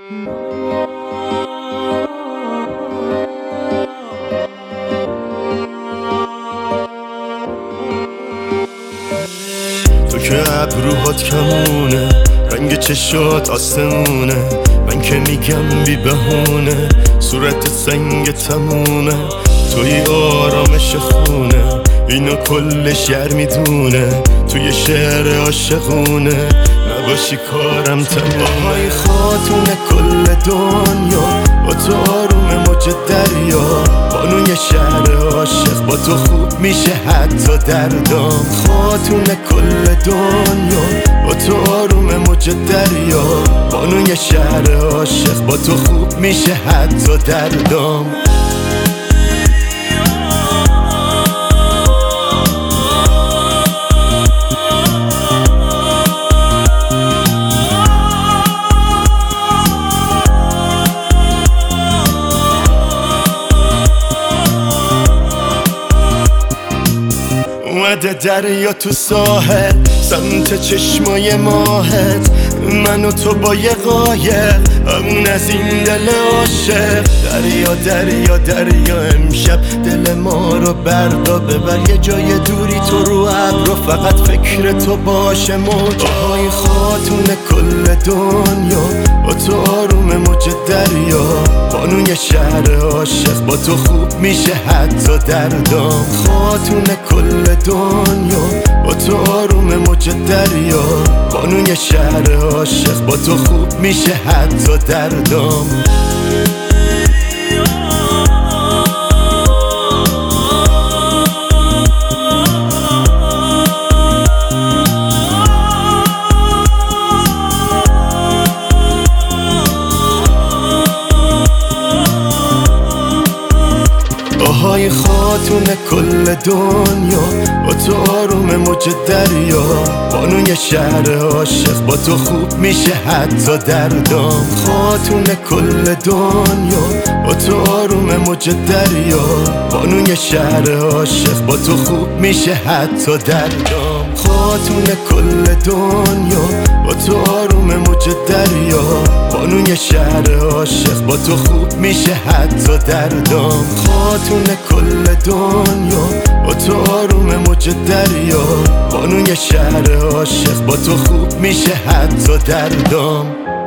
تو که ابروهات کمونه، رنگ چشات آسمونه، من که میگم بی بهونه، صورت سنگ تمومه، توی آرامش خونه، اینو کل شهر میدونه، توی شعر عاشقونه، نباشی کارم تمومه. آهای خاتون کل دنیا، با تو آروم موج دریا، بانوی شهر عاشق، با تو خوب میشه حتی دردام. خاتون کل دنیا، با تو آروم موج دریا، بانوی شهر عاشق، با تو خوب میشه حتی دردام. اومده دریا تو ساحل، سمت چشمای ماهت، من و تو با یه قایق، همون از این دل عاشق. دریا دریا دریا امشب دل ما رو بردا ببر، یه جای دوری تو رو ابر، فقط فکر تو باشه موجهای. خاتون کل دنیا، با تو آروم موج دریا، بانوی شهر عاشق، با تو خوب میشه حتی دردام. خاتون کل دنیا، با تو آروم موج دریا، بانوی شهر عاشق، با تو خوب میشه حتی دردام. آهای خاتون کل دنیا، با تو آروم موج دریا، بانوی شهر عاشق، با تو خوب میشه حتی دردام. خاتون کل دنیا، با تو آروم موج دریا، بانوی شهر عاشق، با تو خوب میشه حتی دردام. خاتون کل دنیا، با تو آروم موج دریا، بانوی شهر عاشق، با تو خوب میشه حتی دردام. خاتون کل دنیا، با تو آروم موج دریا، بانوی شهر عاشق، با تو خوب میشه حتی دردام.